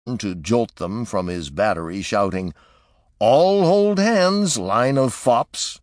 to jolt them from his battery, shouting, "All hold hands, line of fops!"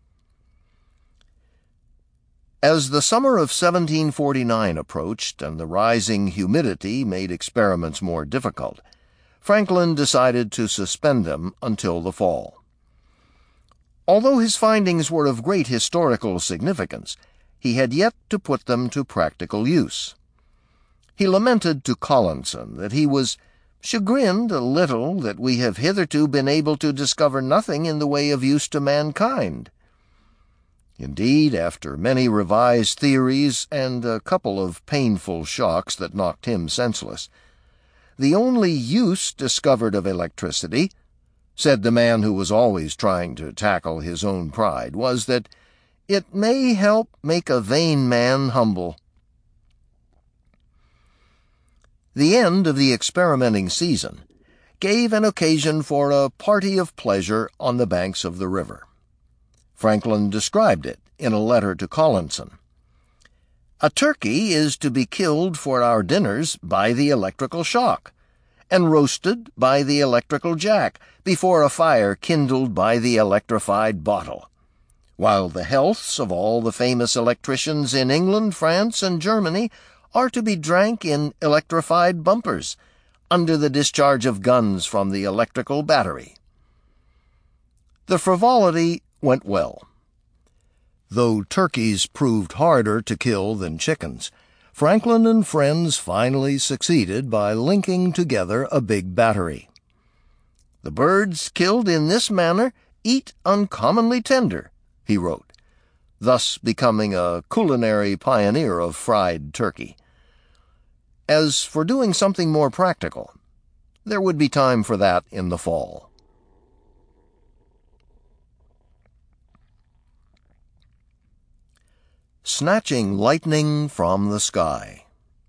As the summer of 1749 approached and the rising humidity made experiments more difficult, Franklin decided to suspend them until the fall. Although his findings were of great historical significance, he had yet to put them to practical use. He lamented to Collinson that he was chagrined a little that we have hitherto been able to discover nothing in the way of use to mankind. Indeed, after many revised theories and a couple of painful shocks that knocked him senseless, the only use discovered of electricity, said the man who was always trying to tackle his own pride, was that it may help make a vain man humble. The end of the experimenting season gave an occasion for a party of pleasure on the banks of the river. Franklin described it in a letter to Collinson. "A turkey is to be killed for our dinners by the electrical shock, and roasted by the electrical jack, before a fire kindled by the electrified bottle, while the healths of all the famous electricians in England, France, and Germany are to be drank in electrified bumpers, under the discharge of guns from the electrical battery." The frivolity went well. Though turkeys proved harder to kill than chickens, Franklin and friends finally succeeded by linking together a big battery. "The birds killed in this manner eat uncommonly tender," he wrote, thus becoming a culinary pioneer of fried turkey. As for doing something more practical, there would be time for that in the fall. Snatching lightning from the sky.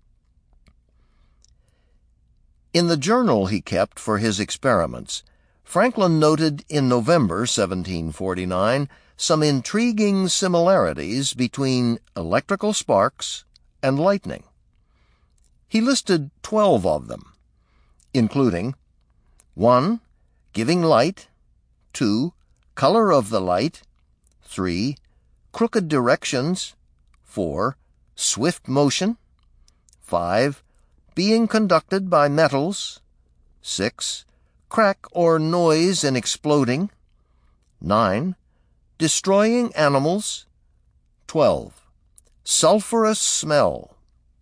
In the journal he kept for his experiments, Franklin noted in November 1749 some intriguing similarities between electrical sparks and lightning. He listed 12 of them, including 1. Giving light, 2. Color of the light, 3. Crooked directions, 4. Swift motion, 5. Being conducted by metals, 6. Crack or noise in exploding, 9. Destroying animals, 12. Sulphurous smell.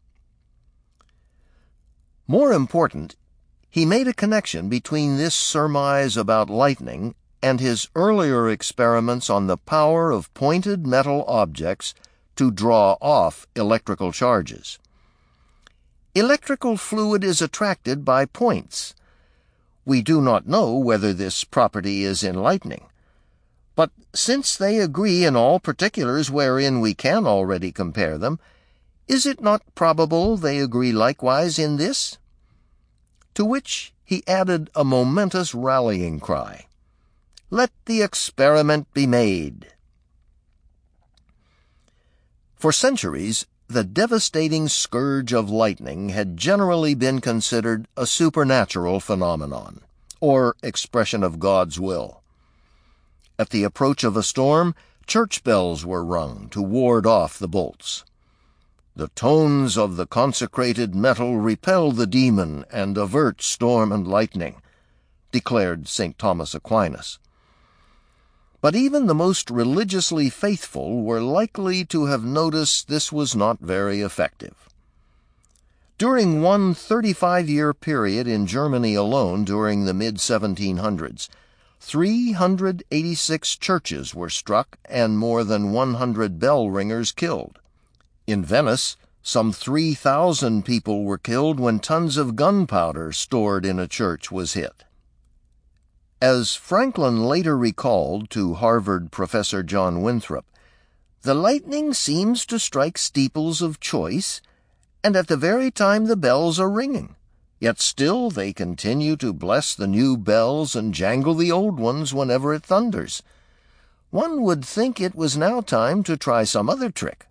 More important, he made a connection between this surmise about lightning and his earlier experiments on the power of pointed metal objects to draw off electrical charges. Electrical fluid is attracted by points. We do not know whether this property is in lightning, but since they agree in all particulars wherein we can already compare them, is it not probable they agree likewise in this? To which he added a momentous rallying cry: "Let the experiment be made!" For centuries, the devastating scourge of lightning had generally been considered a supernatural phenomenon, or expression of God's will. At the approach of a storm, church bells were rung to ward off the bolts. "The tones of the consecrated metal repel the demon and avert storm and lightning," declared St. Thomas Aquinas. But even the most religiously faithful were likely to have noticed this was not very effective. During one 35-year period in Germany alone during the mid-1700s, 386 churches were struck and more than 100 bell ringers killed. In Venice, some 3,000 people were killed when tons of gunpowder stored in a church was hit. As Franklin later recalled to Harvard professor John Winthrop, "The lightning seems to strike steeples of choice, and at the very time the bells are ringing, yet still they continue to bless the new bells and jangle the old ones whenever it thunders. One would think it was now time to try some other trick."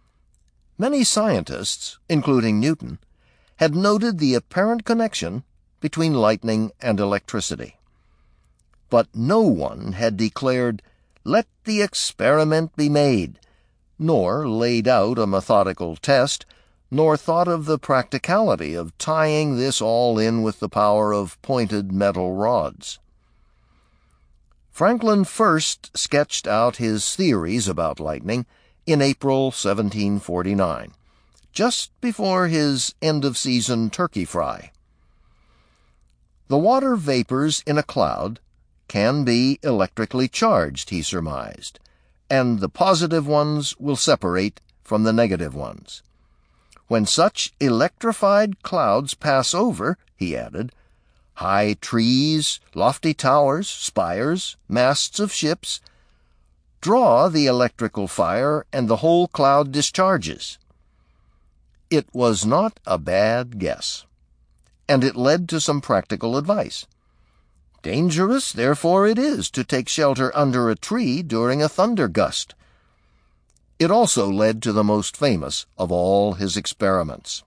Many scientists, including Newton, had noted the apparent connection between lightning and electricity. But no one had declared, "Let the experiment be made," nor laid out a methodical test, nor thought of the practicality of tying this all in with the power of pointed metal rods. Franklin first sketched out his theories about lightning in April 1749, just before his end-of-season turkey fry. The water vapors in a cloud can be electrically charged, he surmised, and the positive ones will separate from the negative ones. When such electrified clouds pass over, he added, high trees, lofty towers, spires, masts of ships, draw the electrical fire, and the whole cloud discharges. It was not a bad guess, and it led to some practical advice. Dangerous, therefore, it is to take shelter under a tree during a thunder gust. It also led to the most famous of all his experiments.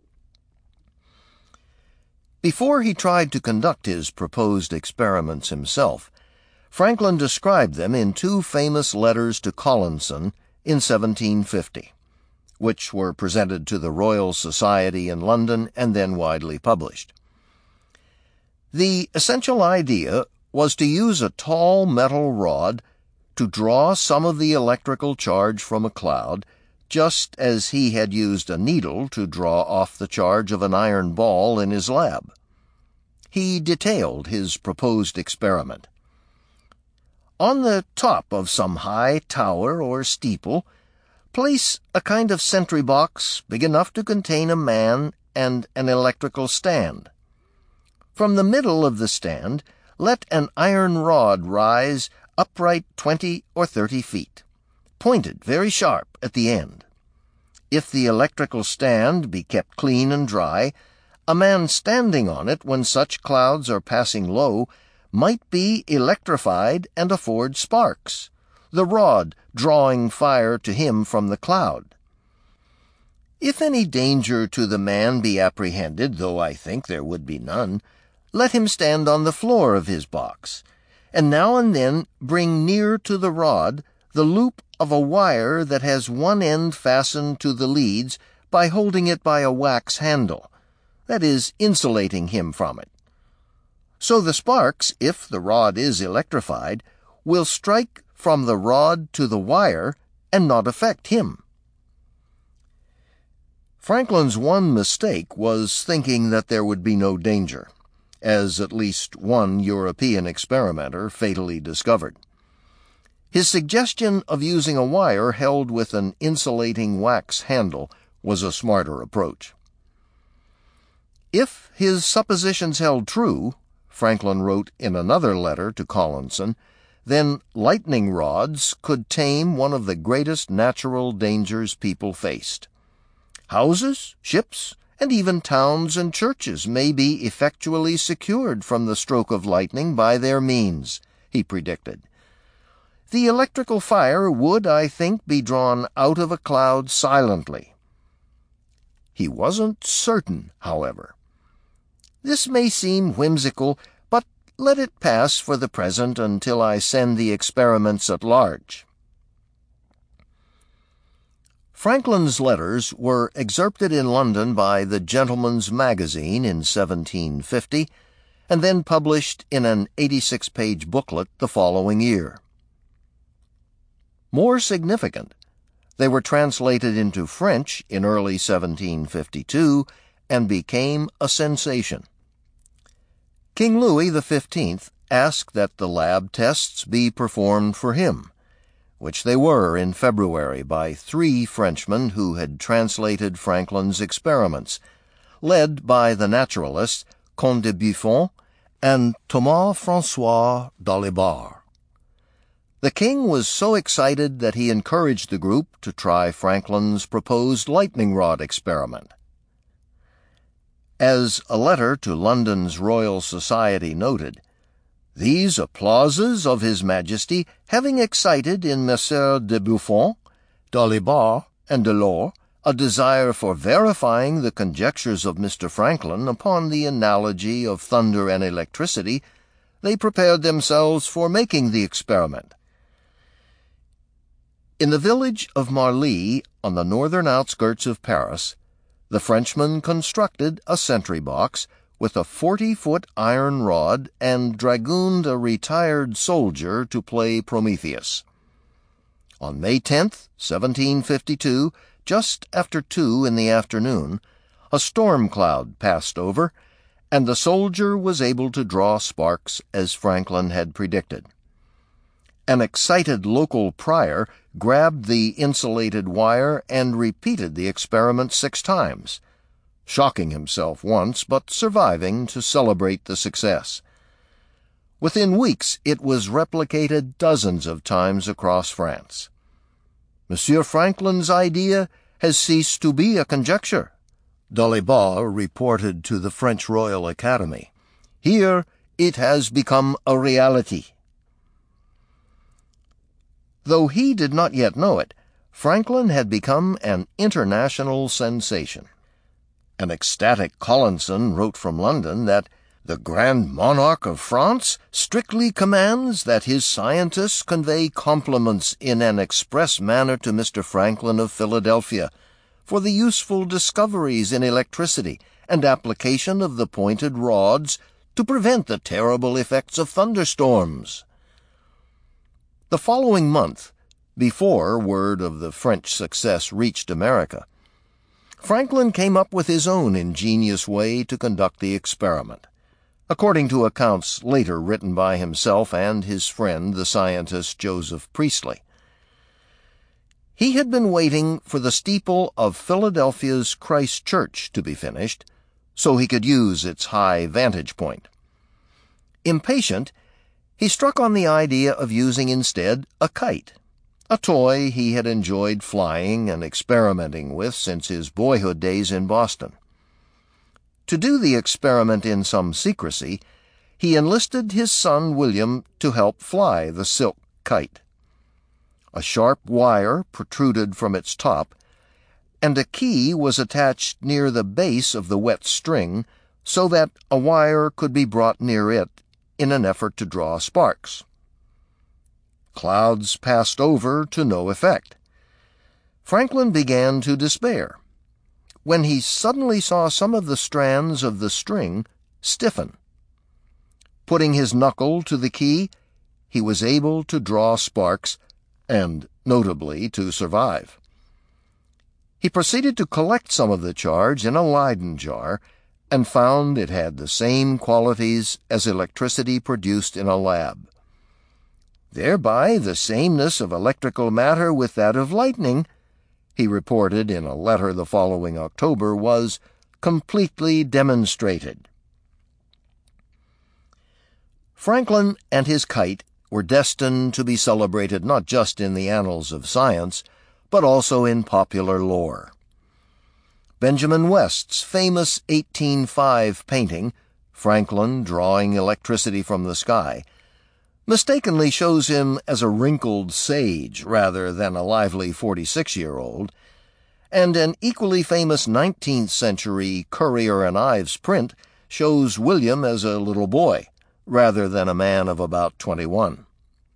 Before he tried to conduct his proposed experiments himself, Franklin described them in two famous letters to Collinson in 1750, which were presented to the Royal Society in London and then widely published. The essential idea was to use a tall metal rod to draw some of the electrical charge from a cloud, just as he had used a needle to draw off the charge of an iron ball in his lab. He detailed his proposed experiment. On the top of some high tower or steeple, place a kind of sentry box big enough to contain a man and an electrical stand. From the middle of the stand, let an iron rod rise upright 20 or 30 feet, pointed very sharp at the end. If the electrical stand be kept clean and dry, a man standing on it when such clouds are passing low might be electrified and afford sparks, the rod drawing fire to him from the cloud. If any danger to the man be apprehended, though I think there would be none, let him stand on the floor of his box, and now and then bring near to the rod the loop of a wire that has one end fastened to the leads by holding it by a wax handle, that is, insulating him from it. So the sparks, if the rod is electrified, will strike from the rod to the wire and not affect him. Franklin's one mistake was thinking that there would be no danger, as at least one European experimenter fatally discovered. His suggestion of using a wire held with an insulating wax handle was a smarter approach. If his suppositions held true, Franklin wrote in another letter to Collinson, then lightning rods could tame one of the greatest natural dangers people faced. Houses, ships, and even towns and churches may be effectually secured from the stroke of lightning by their means, he predicted. The electrical fire would, I think, be drawn out of a cloud silently. He wasn't certain, however. This may seem whimsical, but let it pass for the present until I send the experiments at large. Franklin's letters were excerpted in London by the Gentleman's Magazine in 1750, and then published in an 86-page booklet the following year. More significant, they were translated into French in early 1752 and became a sensation. King Louis XV asked that the lab tests be performed for him, which they were in February by 3 Frenchmen who had translated Franklin's experiments, led by the naturalists Comte de Buffon and Thomas-François Dalibard. The king was so excited that he encouraged the group to try Franklin's proposed lightning rod experiment. As a letter to London's Royal Society noted, these applauses of His Majesty having excited in Messrs. de Buffon, Dalibard, and Delort a desire for verifying the conjectures of Mr. Franklin upon the analogy of thunder and electricity, they prepared themselves for making the experiment. In the village of Marly, on the northern outskirts of Paris, the Frenchman constructed a sentry box with a 40-foot iron rod and dragooned a retired soldier to play Prometheus. On May 10, 1752, just after 2 in the afternoon, a storm cloud passed over, and the soldier was able to draw sparks as Franklin had predicted. An excited local prior grabbed the insulated wire and repeated the experiment 6 times, shocking himself once but surviving to celebrate the success. Within weeks it was replicated dozens of times across France. Monsieur Franklin's idea has ceased to be a conjecture, Dalibard reported to the French Royal Academy. Here it has become a reality. Though he did not yet know it, Franklin had become an international sensation. An ecstatic Collinson wrote from London that the Grand Monarch of France strictly commands that his scientists convey compliments in an express manner to Mr. Franklin of Philadelphia for the useful discoveries in electricity and application of the pointed rods to prevent the terrible effects of thunderstorms. The following month, before word of the French success reached America, Franklin came up with his own ingenious way to conduct the experiment, according to accounts later written by himself and his friend, the scientist Joseph Priestley. He had been waiting for the steeple of Philadelphia's Christ Church to be finished, so he could use its high vantage point. Impatient, he struck on the idea of using instead a kite, a toy he had enjoyed flying and experimenting with since his boyhood days in Boston. To do the experiment in some secrecy, he enlisted his son William to help fly the silk kite. A sharp wire protruded from its top, and a key was attached near the base of the wet string so that a wire could be brought near it in an effort to draw sparks. Clouds passed over to no effect. Franklin began to despair, when he suddenly saw some of the strands of the string stiffen. Putting his knuckle to the key, he was able to draw sparks, and notably to survive. He proceeded to collect some of the charge in a Leyden jar, and found it had the same qualities as electricity produced in a lab. Thereby the sameness of electrical matter with that of lightning, he reported in a letter the following October, was completely demonstrated. Franklin and his kite were destined to be celebrated not just in the annals of science, but also in popular lore. Benjamin West's famous 1805 painting, Franklin Drawing Electricity from the Sky, mistakenly shows him as a wrinkled sage rather than a lively 46-year-old, and an equally famous 19th-century Currier and Ives print shows William as a little boy rather than a man of about 21.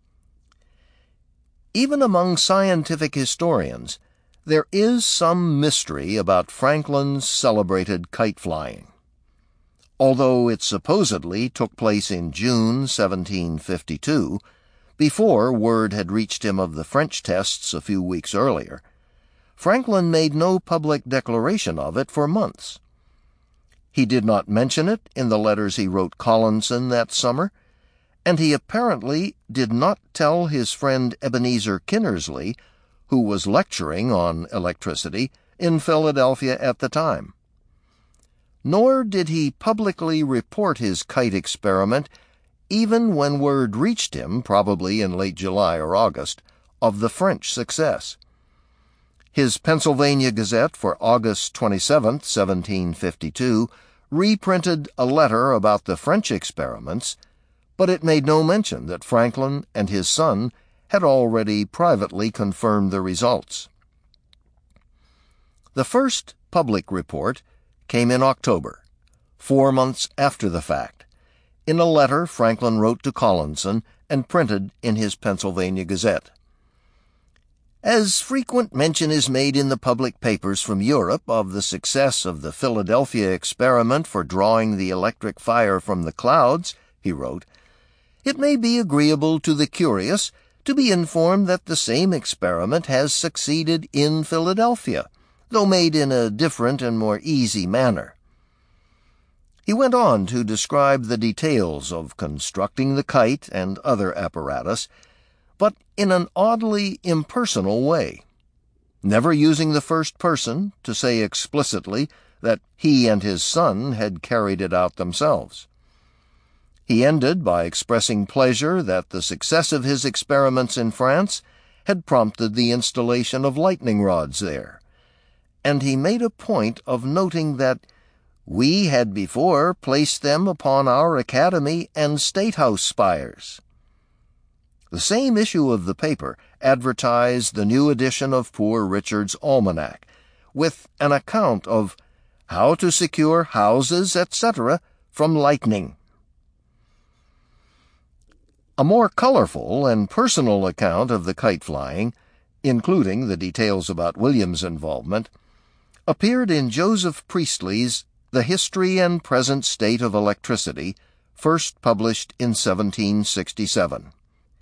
Even among scientific historians, there is some mystery about Franklin's celebrated kite flying. Although it supposedly took place in June 1752, before word had reached him of the French tests a few weeks earlier, Franklin made no public declaration of it for months. He did not mention it in the letters he wrote Collinson that summer, and he apparently did not tell his friend Ebenezer Kinnersley, who was lecturing on electricity in Philadelphia at the time. Nor did he publicly report his kite experiment even when word reached him, probably in late July or August, of the French success. His Pennsylvania Gazette for August 27, 1752, reprinted a letter about the French experiments, but it made no mention that Franklin and his son had already privately confirmed the results. The first public report came in October, 4 months after the fact, in a letter Franklin wrote to Collinson and printed in his Pennsylvania Gazette. As frequent mention is made in the public papers from Europe of the success of the Philadelphia experiment for drawing the electric fire from the clouds, he wrote, it may be agreeable to the curious to be informed that the same experiment has succeeded in Philadelphia, though made in a different and more easy manner. He went on to describe the details of constructing the kite and other apparatus, but in an oddly impersonal way, never using the first person to say explicitly that he and his son had carried it out themselves. He ended by expressing pleasure that the success of his experiments in France had prompted the installation of lightning rods there, and he made a point of noting that we had before placed them upon our academy and State House spires. The same issue of the paper advertised the new edition of Poor Richard's Almanac, with an account of how to secure houses, etc., from lightning. A more colorful and personal account of the kite flying, including the details about William's involvement, appeared in Joseph Priestley's The History and Present State of Electricity, first published in 1767.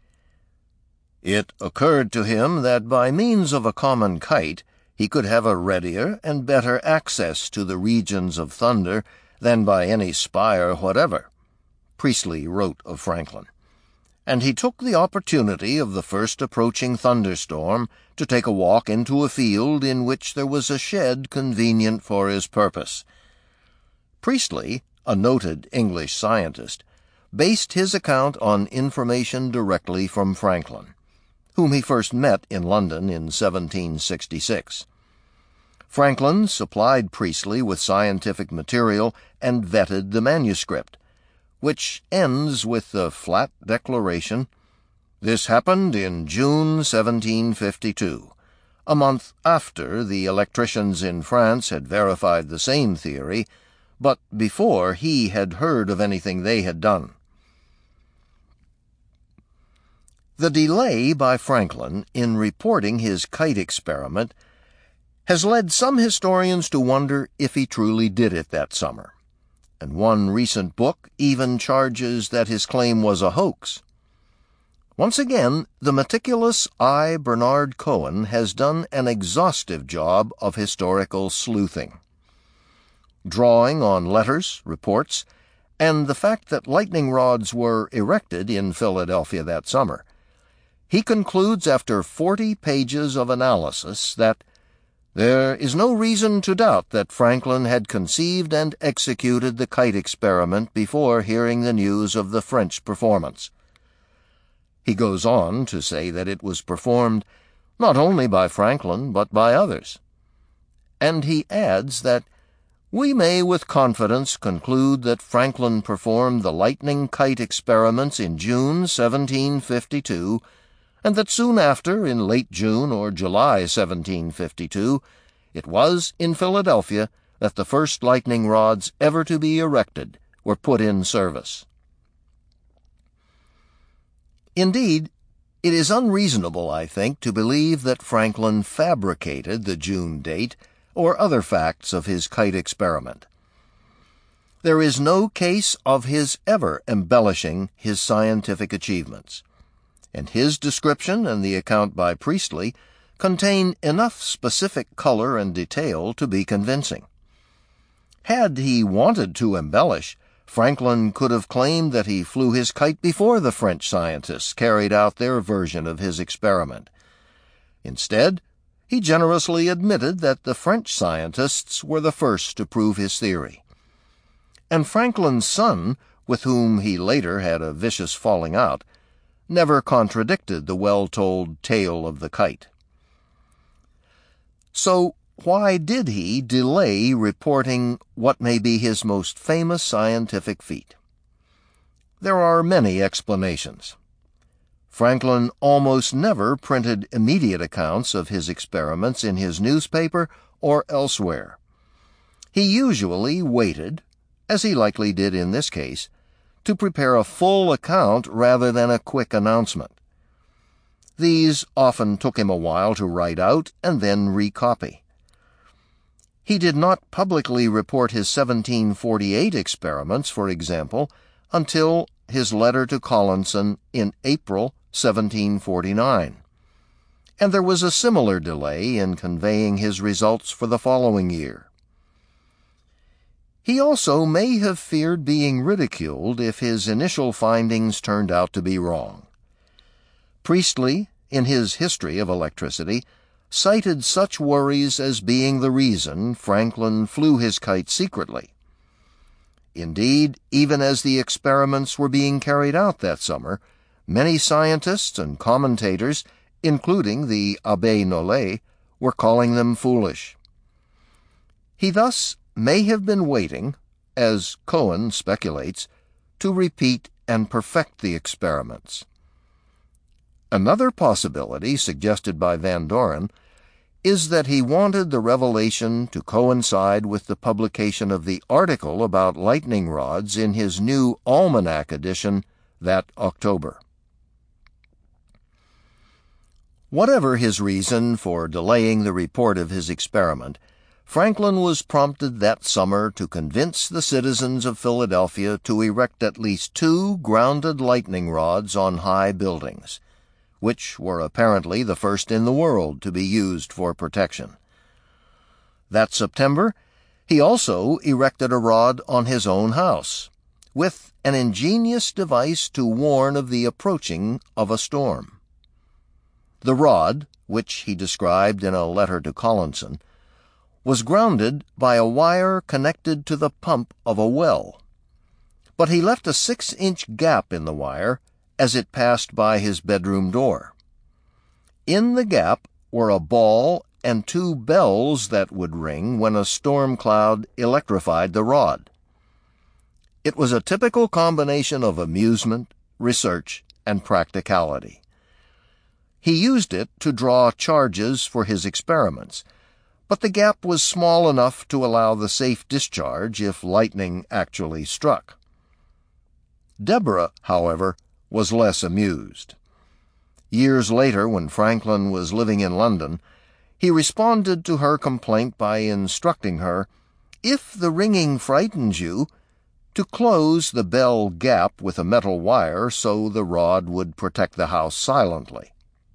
It occurred to him that by means of a common kite he could have a readier and better access to the regions of thunder than by any spire whatever, Priestley wrote of Franklin, and he took the opportunity of the first approaching thunderstorm to take a walk into a field in which there was a shed convenient for his purpose. Priestley, a noted English scientist, based his account on information directly from Franklin, whom he first met in London in 1766. Franklin supplied Priestley with scientific material and vetted the manuscript, which ends with the flat declaration, "This happened in June 1752, a month after the electricians in France had verified the same theory, but before he had heard of anything they had done." The delay by Franklin in reporting his kite experiment has led some historians to wonder if he truly did it that summer, and one recent book even charges that his claim was a hoax. Once again, the meticulous I. Bernard Cohen has done an exhaustive job of historical sleuthing. Drawing on letters, reports, and the fact that lightning rods were erected in Philadelphia that summer, he concludes after 40 pages of analysis that there is no reason to doubt that Franklin had conceived and executed the kite experiment before hearing the news of the French performance. He goes on to say that it was performed not only by Franklin but by others, and he adds that we may with confidence conclude that Franklin performed the lightning kite experiments in June 1752, and that soon after, in late June or July 1752, it was in Philadelphia that the first lightning rods ever to be erected were put in service. Indeed, it is unreasonable, I think, to believe that Franklin fabricated the June date or other facts of his kite experiment. There is no case of his ever embellishing his scientific achievements, and his description and the account by Priestley contain enough specific color and detail to be convincing. Had he wanted to embellish, Franklin could have claimed that he flew his kite before the French scientists carried out their version of his experiment. Instead, he generously admitted that the French scientists were the first to prove his theory. And Franklin's son, with whom he later had a vicious falling out, never contradicted the well-told tale of the kite. So why did he delay reporting what may be his most famous scientific feat? There are many explanations. Franklin almost never printed immediate accounts of his experiments in his newspaper or elsewhere. He usually waited, as he likely did in this case, to prepare a full account rather than a quick announcement. These often took him a while to write out and then recopy. He did not publicly report his 1748 experiments, for example, until his letter to Collinson in April 1749, and there was a similar delay in conveying his results for the following year. He also may have feared being ridiculed if his initial findings turned out to be wrong. Priestley, in his History of Electricity, cited such worries as being the reason Franklin flew his kite secretly. Indeed, even as the experiments were being carried out that summer, many scientists and commentators, including the Abbé Nollet, were calling them foolish. He thus may have been waiting, as Cohen speculates, to repeat and perfect the experiments. Another possibility, suggested by Van Doren, is that he wanted the revelation to coincide with the publication of the article about lightning rods in his new almanac edition that October. Whatever his reason for delaying the report of his experiment, Franklin was prompted that summer to convince the citizens of Philadelphia to erect at least 2 grounded lightning rods on high buildings, which were apparently the first in the world to be used for protection. That September, he also erected a rod on his own house, with an ingenious device to warn of the approaching of a storm. The rod, which he described in a letter to Collinson, was grounded by a wire connected to the pump of a well, but he left a 6-inch gap in the wire as it passed by his bedroom door. In the gap were a ball and 2 bells that would ring when a storm cloud electrified the rod. It was a typical combination of amusement, research, and practicality. He used it to draw charges for his experiments, but the gap was small enough to allow the safe discharge if lightning actually struck. Deborah, however, was less amused. Years later, when Franklin was living in London, he responded to her complaint by instructing her, if the ringing frightens you, to close the bell gap with a metal wire so the rod would protect the house silently.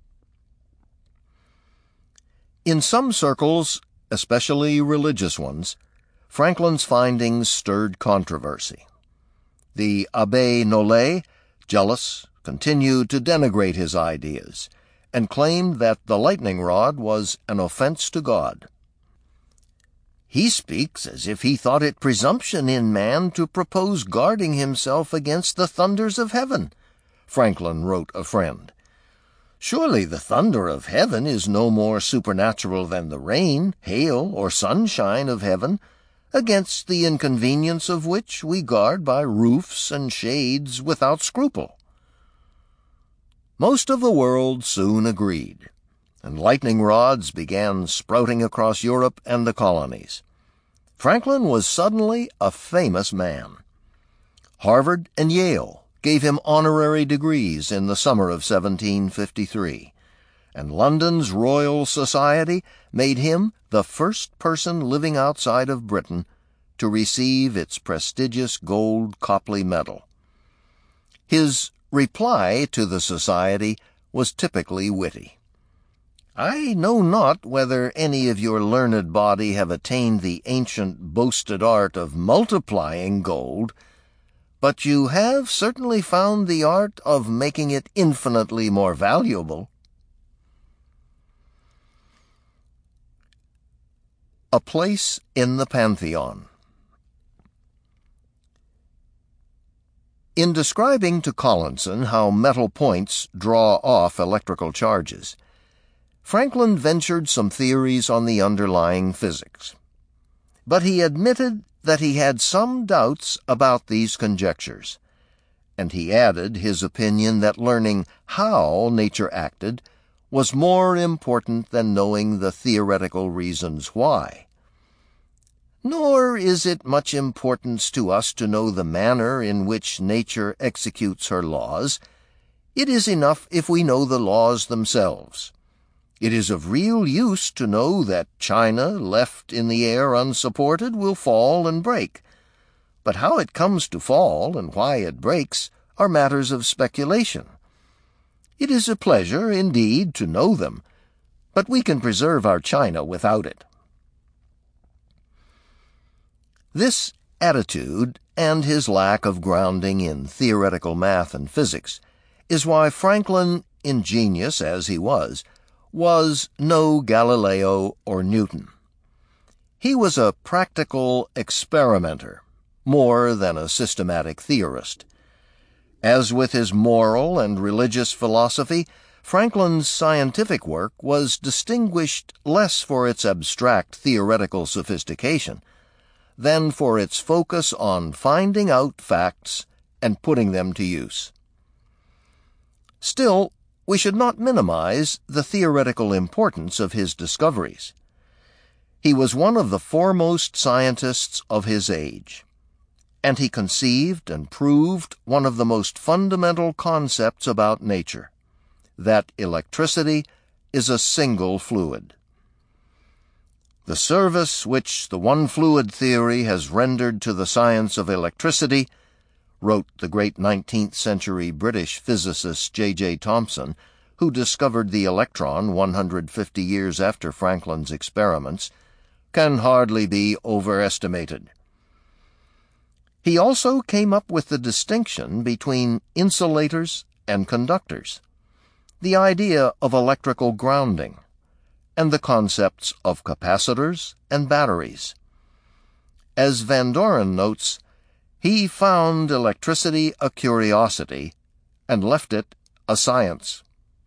In some circles, especially religious ones, Franklin's findings stirred controversy. The Abbé Nollet, jealous, continued to denigrate his ideas, and claimed that the lightning rod was an offense to God. He speaks as if he thought it presumption in man to propose guarding himself against the thunders of heaven, Franklin wrote a friend. Surely the thunder of heaven is no more supernatural than the rain, hail, or sunshine of heaven, against the inconvenience of which we guard by roofs and shades without scruple. Most of the world soon agreed, and lightning rods began sprouting across Europe and the colonies. Franklin was suddenly a famous man. Harvard and Yale gave him honorary degrees in the summer of 1753, and London's Royal Society made him the first person living outside of Britain to receive its prestigious gold Copley Medal. His reply to the Society was typically witty. I know not whether any of your learned body have attained the ancient boasted art of multiplying gold, but you have certainly found the art of making it infinitely more valuable. A place in the Pantheon. In describing to Collinson how metal points draw off electrical charges, Franklin ventured some theories on the underlying physics. But he admitted that he had some doubts about these conjectures, and he added his opinion that learning how nature acted was more important than knowing the theoretical reasons why. Nor is it much importance to us to know the manner in which nature executes her laws. It is enough if we know the laws themselves. It is of real use to know that china left in the air unsupported will fall and break. But how it comes to fall and why it breaks are matters of speculation. It is a pleasure, indeed, to know them, but we can preserve our china without it. This attitude, and his lack of grounding in theoretical math and physics, is why Franklin, ingenious as he was no Galileo or Newton. He was a practical experimenter, more than a systematic theorist. As with his moral and religious philosophy, Franklin's scientific work was distinguished less for its abstract theoretical sophistication than for its focus on finding out facts and putting them to use. Still, we should not minimize the theoretical importance of his discoveries. He was one of the foremost scientists of his age, and he conceived and proved one of the most fundamental concepts about nature, that electricity is a single fluid. The service which the one-fluid theory has rendered to the science of electricity, wrote the great 19th-century British physicist J.J. Thomson, who discovered the electron 150 years after Franklin's experiments, can hardly be overestimated. He also came up with the distinction between insulators and conductors, the idea of electrical grounding, and the concepts of capacitors and batteries. As Van Doren notes, he found electricity a curiosity and left it a science.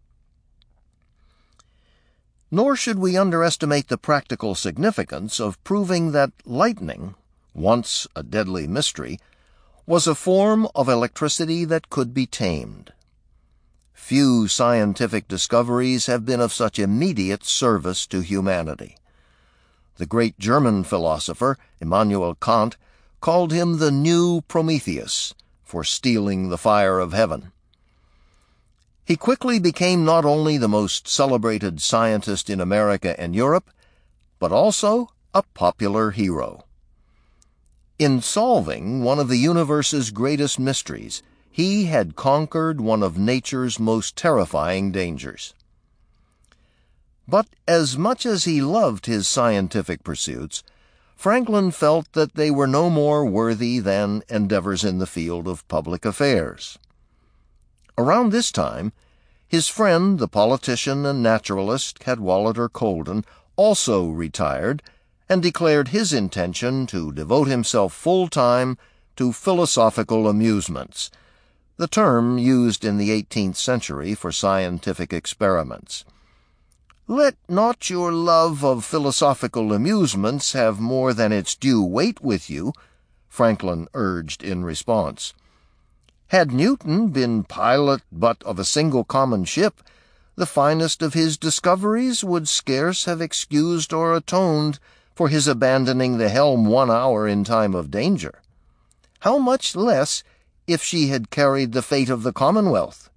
Nor should we underestimate the practical significance of proving that lightning, once a deadly mystery, was a form of electricity that could be tamed. Few scientific discoveries have been of such immediate service to humanity. The great German philosopher, Immanuel Kant, called him the new Prometheus for stealing the fire of heaven. He quickly became not only the most celebrated scientist in America and Europe, but also a popular hero. In solving one of the universe's greatest mysteries, he had conquered one of nature's most terrifying dangers. But as much as he loved his scientific pursuits, Franklin felt that they were no more worthy than endeavors in the field of public affairs. Around this time, his friend, the politician and naturalist Cadwallader Colden, also retired and declared his intention to devote himself full-time to philosophical amusements, the term used in the 18th century for scientific experiments. "Let not your love of philosophical amusements have more than its due weight with you," Franklin urged in response. Had Newton been pilot but of a single common ship, the finest of his discoveries would scarce have excused or atoned for his abandoning the helm 1 hour in time of danger. How much less if she had carried the fate of the Commonwealth?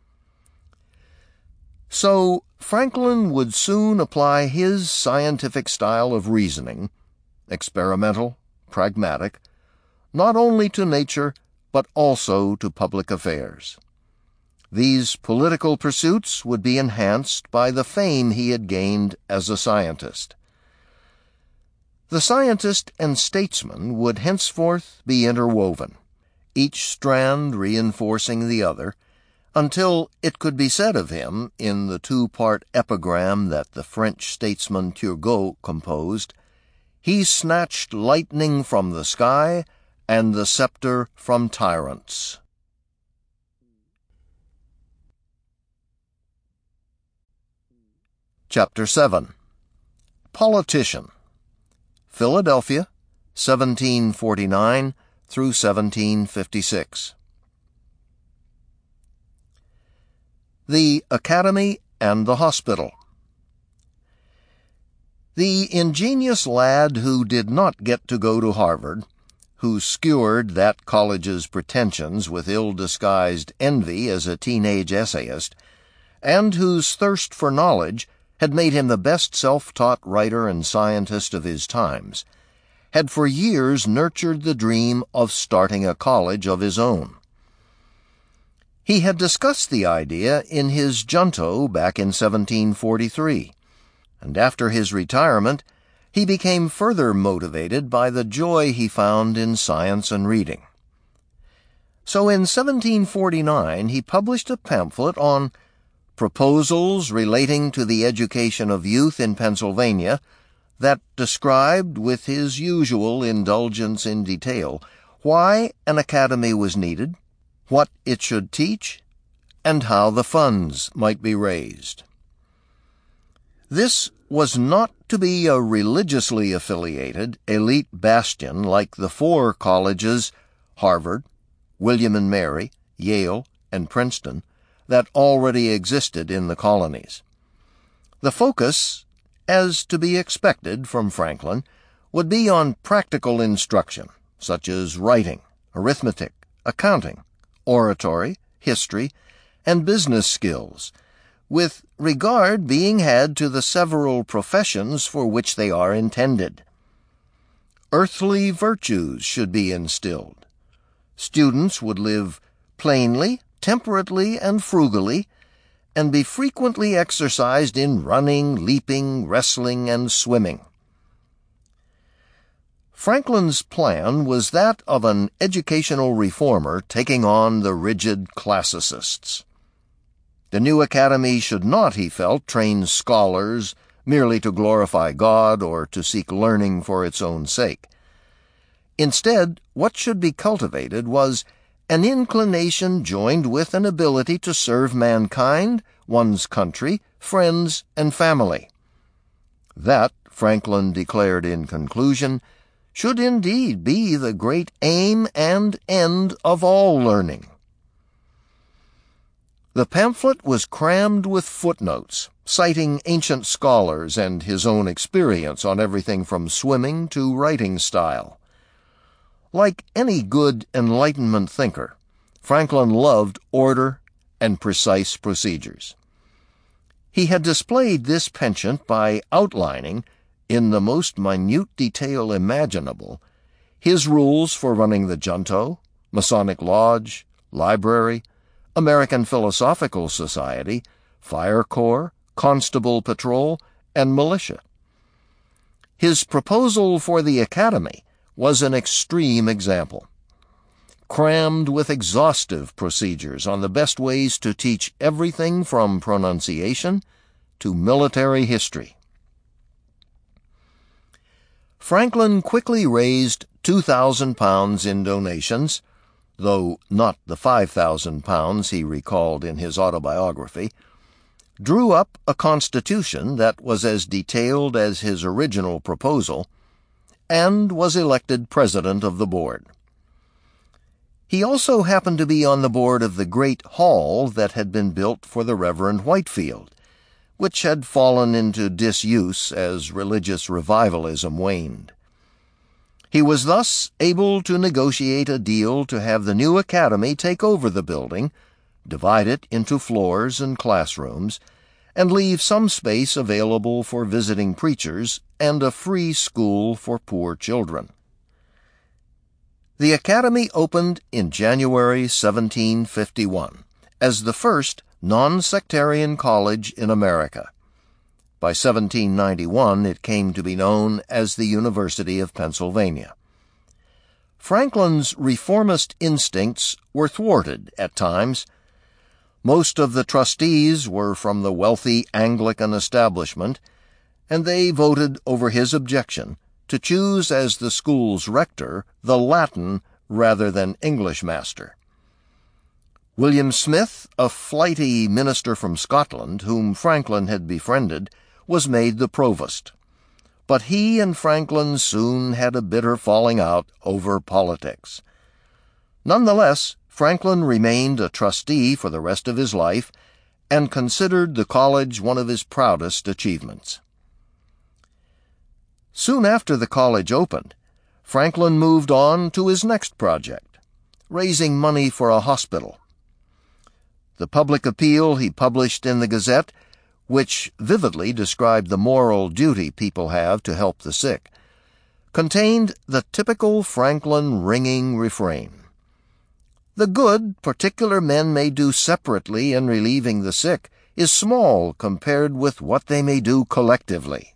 So Franklin would soon apply his scientific style of reasoning, experimental, pragmatic, not only to nature, but also to public affairs. These political pursuits would be enhanced by the fame he had gained as a scientist. The scientist and statesman would henceforth be interwoven, each strand reinforcing the other, until it could be said of him, in the 2-part epigram that the French statesman Turgot composed, "He snatched lightning from the sky and the scepter from tyrants." Chapter 7. Politician. Philadelphia, 1749 through 1756. The Academy and the hospital. The ingenious lad who did not get to go to Harvard, who skewered that college's pretensions with ill-disguised envy as a teenage essayist, and whose thirst for knowledge had made him the best self-taught writer and scientist of his times, had for years nurtured the dream of starting a college of his own. He had discussed the idea in his junto back in 1743, and after his retirement, he became further motivated by the joy he found in science and reading. So in 1749 he published a pamphlet on Proposals Relating to the Education of Youth in Pennsylvania that described, with his usual indulgence in detail, why an academy was needed, what it should teach, and how the funds might be raised. This was not to be a religiously affiliated elite bastion like the four colleges, Harvard, William and Mary, Yale, and Princeton, that already existed in the colonies. The focus, as to be expected from Franklin, would be on practical instruction, such as writing, arithmetic, accounting, oratory, history, and business skills, with regard being had to the several professions for which they are intended. Earthly virtues should be instilled. Students would live plainly, temperately, and frugally, and be frequently exercised in running, leaping, wrestling, and swimming. Franklin's plan was that of an educational reformer taking on the rigid classicists. The new academy should not, he felt, train scholars merely to glorify God or to seek learning for its own sake. Instead, what should be cultivated was an inclination joined with an ability to serve mankind, one's country, friends, and family. That, Franklin declared in conclusion, should indeed be the great aim and end of all learning. The pamphlet was crammed with footnotes, citing ancient scholars and his own experience on everything from swimming to writing style. Like any good Enlightenment thinker, Franklin loved order and precise procedures. He had displayed this penchant by outlining, in the most minute detail imaginable, his rules for running the junto, Masonic Lodge, library, American Philosophical Society, Fire Corps, Constable Patrol, and militia. His proposal for the academy was an extreme example, crammed with exhaustive procedures on the best ways to teach everything from pronunciation to military history. Franklin quickly raised £2,000 in donations, though not the £5,000 he recalled in his autobiography, drew up a constitution that was as detailed as his original proposal, and was elected president of the board. He also happened to be on the board of the great hall that had been built for the Reverend Whitefield, which had fallen into disuse as religious revivalism waned. He was thus able to negotiate a deal to have the new academy take over the building, divide it into floors and classrooms, and leave some space available for visiting preachers and a free school for poor children. The academy opened in January 1751 as the first non-sectarian college in America. By 1791, it came to be known as the University of Pennsylvania. Franklin's reformist instincts were thwarted at times. Most of the trustees were from the wealthy Anglican establishment, and they voted over his objection to choose as the school's rector the Latin rather than English master. William Smith, a flighty minister from Scotland, whom Franklin had befriended, was made the provost. But he and Franklin soon had a bitter falling out over politics. Nonetheless, Franklin remained a trustee for the rest of his life, and considered the college one of his proudest achievements. Soon after the college opened, Franklin moved on to his next project, raising money for a hospital. The public appeal he published in the Gazette, which vividly described the moral duty people have to help the sick, contained the typical Franklin ringing refrain: "The good particular men may do separately in relieving the sick is small compared with what they may do collectively."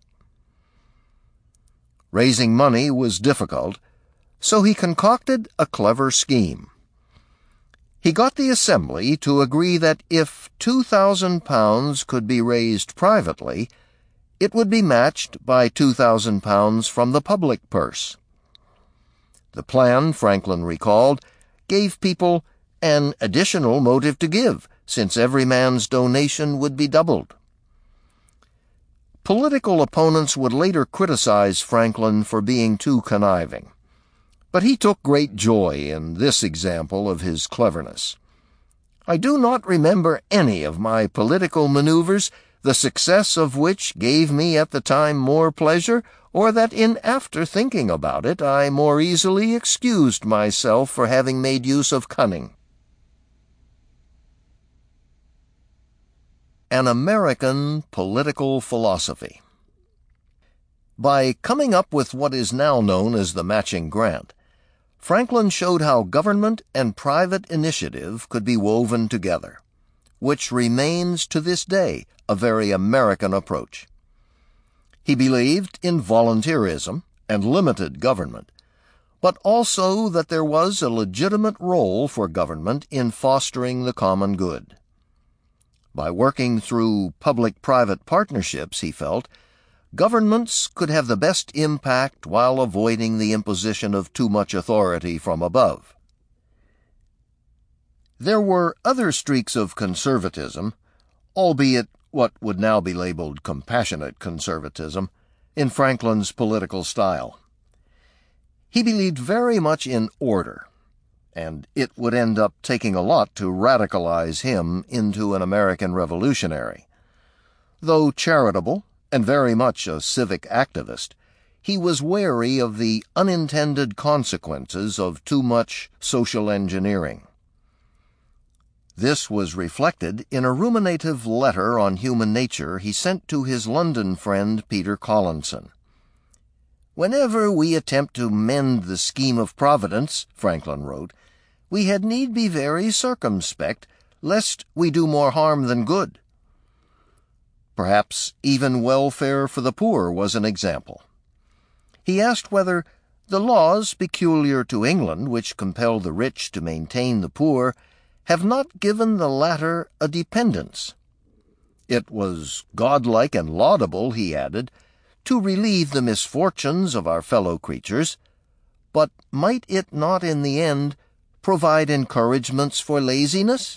Raising money was difficult, so he concocted a clever scheme. He got the Assembly to agree that if £2,000 could be raised privately, it would be matched by £2,000 from the public purse. The plan, Franklin recalled, gave people an additional motive to give, since every man's donation would be doubled. Political opponents would later criticize Franklin for being too conniving, but he took great joy in this example of his cleverness. "I do not remember any of my political maneuvers, the success of which gave me at the time more pleasure, or that in after thinking about it I more easily excused myself for having made use of cunning." An American Political Philosophy. By coming up with what is now known as the matching grant, Franklin showed how government and private initiative could be woven together, which remains to this day a very American approach. He believed in volunteerism and limited government, but also that there was a legitimate role for government in fostering the common good. By working through public-private partnerships, he felt, governments could have the best impact while avoiding the imposition of too much authority from above. There were other streaks of conservatism, albeit what would now be labeled compassionate conservatism, in Franklin's political style. He believed very much in order, and it would end up taking a lot to radicalize him into an American revolutionary. Though charitable and very much a civic activist, he was wary of the unintended consequences of too much social engineering. This was reflected in a ruminative letter on human nature he sent to his London friend Peter Collinson. "Whenever we attempt to mend the scheme of Providence," Franklin wrote, "we had need be very circumspect, lest we do more harm than good." Perhaps even welfare for the poor was an example. He asked whether the laws peculiar to England, which compel the rich to maintain the poor, have not given the latter a dependence. It was godlike and laudable, he added, to relieve the misfortunes of our fellow creatures, but might it not in the end provide encouragements for laziness?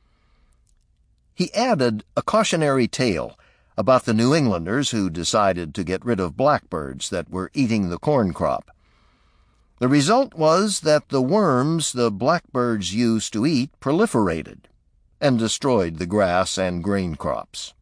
He added a cautionary tale about the New Englanders who decided to get rid of blackbirds that were eating the corn crop. The result was that the worms the blackbirds used to eat proliferated and destroyed the grass and grain crops.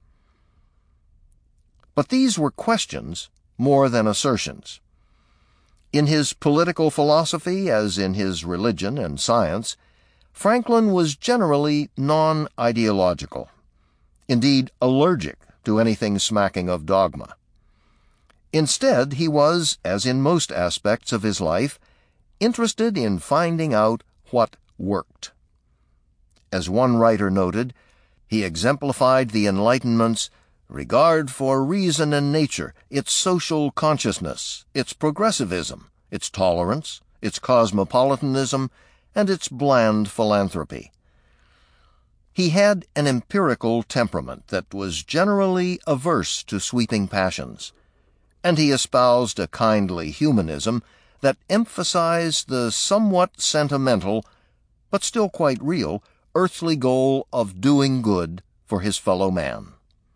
But these were questions more than assertions. In his political philosophy, as in his religion and science, Franklin was generally non-ideological, indeed allergic to anything smacking of dogma. Instead, he was, as in most aspects of his life, interested in finding out what worked. As one writer noted, he exemplified the Enlightenment's regard for reason and nature, its social consciousness, its progressivism, its tolerance, its cosmopolitanism, and its bland philanthropy. He had an empirical temperament that was generally averse to sweeping passions, and he espoused a kindly humanism that emphasized the somewhat sentimental, but still quite real, earthly goal of doing good for his fellow man.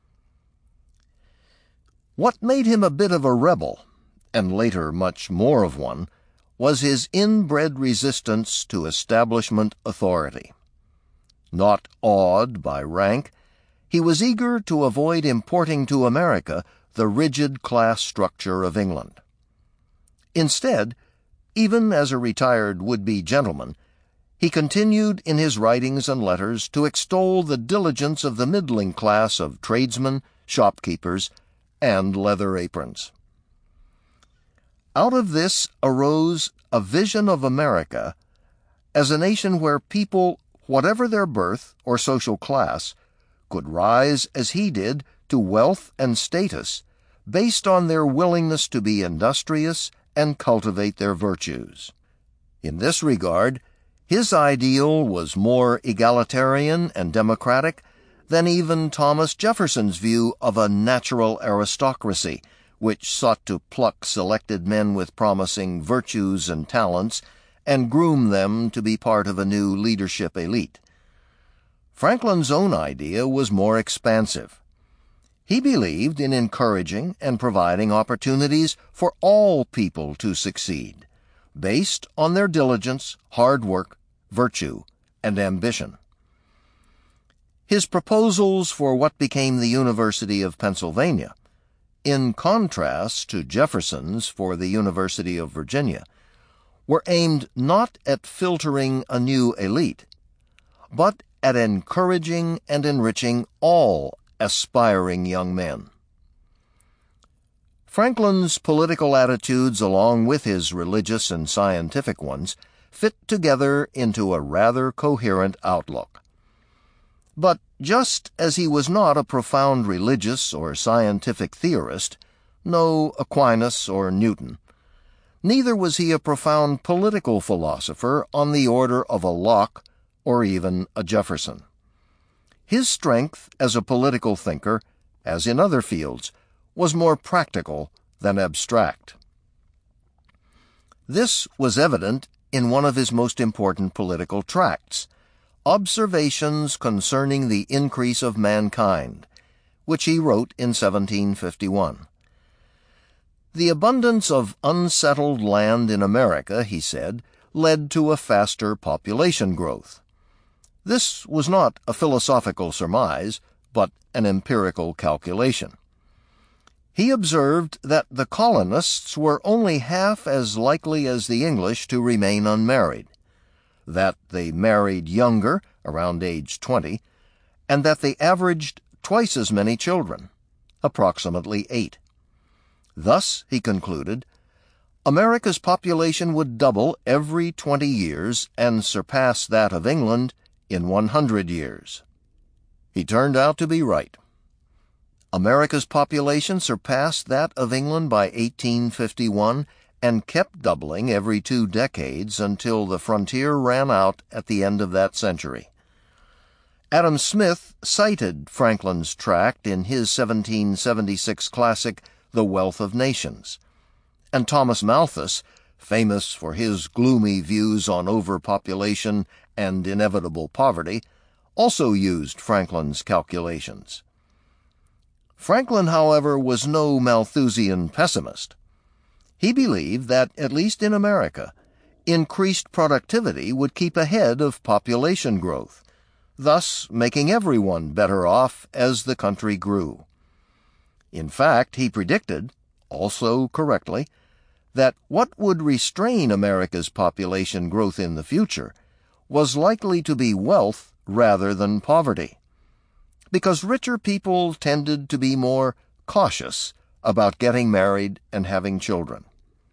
What made him a bit of a rebel, and later much more of one, was his inbred resistance to establishment authority. Not awed by rank, he was eager to avoid importing to America the rigid class structure of England. Instead, even as a retired would-be gentleman, he continued in his writings and letters to extol the diligence of the middling class of tradesmen, shopkeepers, and leather aprons. Out of this arose a vision of America as a nation where people, whatever their birth or social class, could rise as he did to wealth and status based on their willingness to be industrious and cultivate their virtues. In this regard, his ideal was more egalitarian and democratic than even Thomas Jefferson's view of a natural aristocracy, which sought to pluck selected men with promising virtues and talents and groom them to be part of a new leadership elite. Franklin's own idea was more expansive. He believed in encouraging and providing opportunities for all people to succeed, based on their diligence, hard work, virtue, and ambition. His proposals for what became the University of Pennsylvania, in contrast to Jefferson's for the University of Virginia, were aimed not at filtering a new elite, but at encouraging and enriching all aspiring young men. Franklin's political attitudes, along with his religious and scientific ones, fit together into a rather coherent outlook. But just as he was not a profound religious or scientific theorist, no Aquinas or Newton, neither was he a profound political philosopher on the order of a Locke or even a Jefferson. His strength as a political thinker, as in other fields, was more practical than abstract. This was evident in one of his most important political tracts, Observations Concerning the Increase of Mankind, which he wrote in 1751. The abundance of unsettled land in America, he said, led to a faster population growth. This was not a philosophical surmise, but an empirical calculation. He observed that the colonists were only half as likely as the English to remain unmarried, that they married younger, around age 20, and that they averaged twice as many children, approximately 8. Thus, he concluded, America's population would double every 20 years and surpass that of England in 100 years. He turned out to be right. America's population surpassed that of England by 1851 and kept doubling every 2 decades until the frontier ran out at the end of that century. Adam Smith cited Franklin's tract in his 1776 classic The Wealth of Nations, and Thomas Malthus, famous for his gloomy views on overpopulation and inevitable poverty, also used Franklin's calculations. Franklin, however, was no Malthusian pessimist. He believed that, at least in America, increased productivity would keep ahead of population growth, thus making everyone better off as the country grew. In fact, he predicted, also correctly, that what would restrain America's population growth in the future was likely to be wealth rather than poverty, because richer people tended to be more cautious about getting married and having children.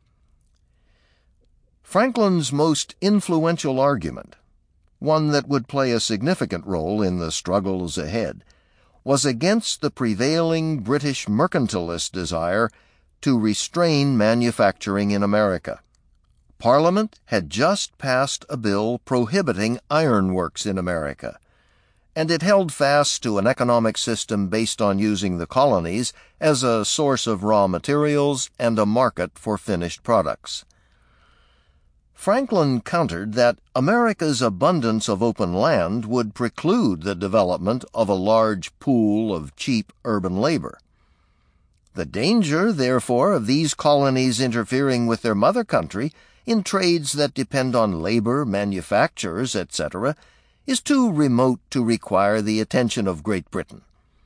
Franklin's most influential argument, one that would play a significant role in the struggles ahead, was against the prevailing British mercantilist desire to restrain manufacturing in America. Parliament had just passed a bill prohibiting ironworks in America, and it held fast to an economic system based on using the colonies as a source of raw materials and a market for finished products. Franklin countered that America's abundance of open land would preclude the development of a large pool of cheap urban labor. The danger, therefore, of these colonies interfering with their mother country in trades that depend on labor, manufactures, etc., is too remote to require the attention of Great Britain.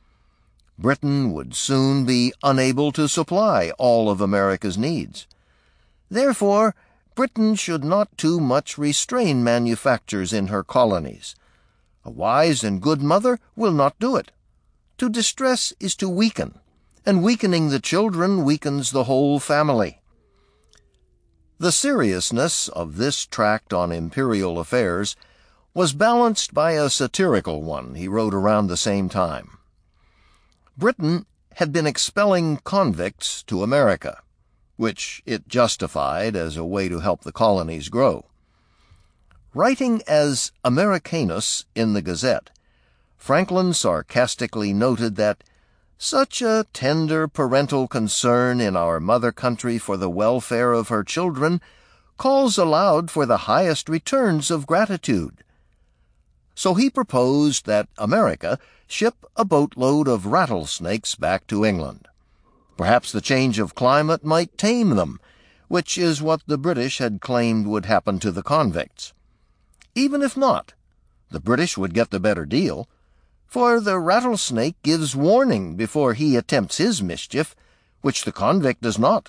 Britain would soon be unable to supply all of America's needs. Therefore, Britain should not too much restrain manufactures in her colonies. A wise and good mother will not do it. To distress is to weaken, and weakening the children weakens the whole family. The seriousness of this tract on imperial affairs was balanced by a satirical one he wrote around the same time. Britain had been expelling convicts to America, which it justified as a way to help the colonies grow. Writing as Americanus in the Gazette, Franklin sarcastically noted that such a tender parental concern in our mother country for the welfare of her children calls aloud for the highest returns of gratitude. So he proposed that America ship a boatload of rattlesnakes back to England. Perhaps the change of climate might tame them, which is what the British had claimed would happen to the convicts. Even if not, the British would get the better deal, for the rattlesnake gives warning before he attempts his mischief, which the convict does not.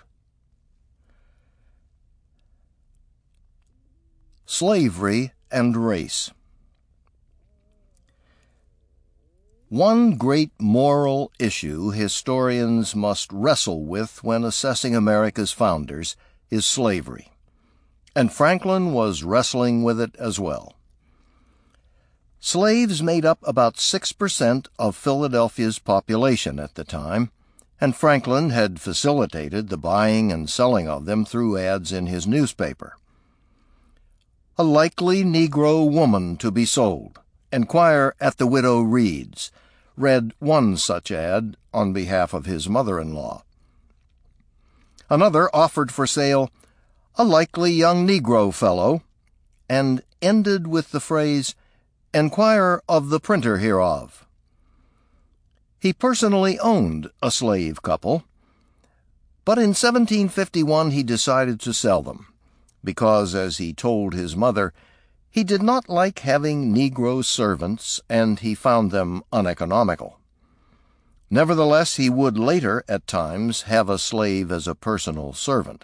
Slavery and Race. One great moral issue historians must wrestle with when assessing America's founders is slavery, and Franklin was wrestling with it as well. Slaves made up about 6% of Philadelphia's population at the time, and Franklin had facilitated the buying and selling of them through ads in his newspaper. A likely Negro woman to be sold. Enquire at the Widow Reed's, read one such ad on behalf of his mother-in-law. Another offered for sale a likely young Negro fellow, and ended with the phrase, "Enquire of the printer hereof." He personally owned a slave couple, but in 1751 he decided to sell them, because, as he told his mother, he did not like having Negro servants, and he found them uneconomical. Nevertheless, he would later, at times, have a slave as a personal servant.